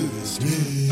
the stream.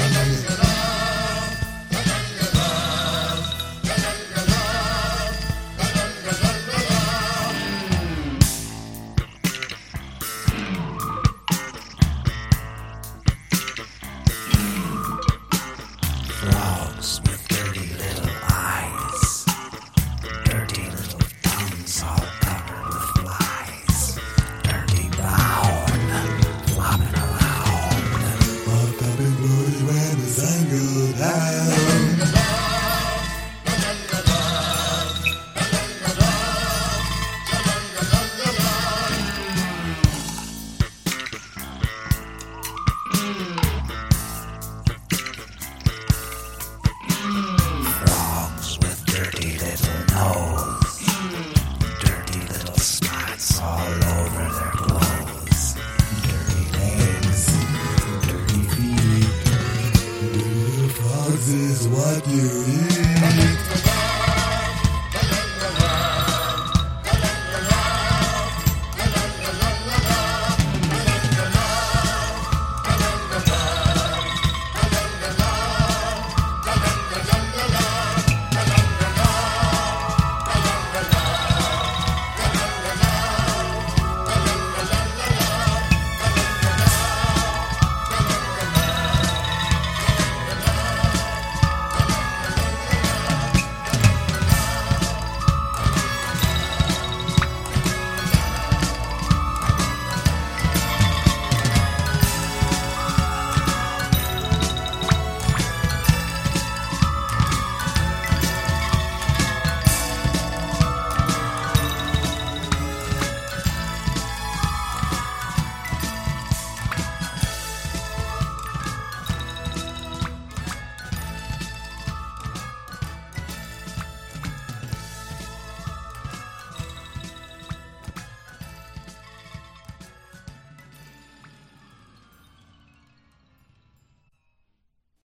Frogs with dirty little eyes, dirty little tongues all covered with flies, dirty brown, flopping around. Walk up in glory when the sun goes down. Frogs with dirty little nose, dirty little spots all over their clothes, dirty legs, dirty feet. Dirty little frogs is what you eat.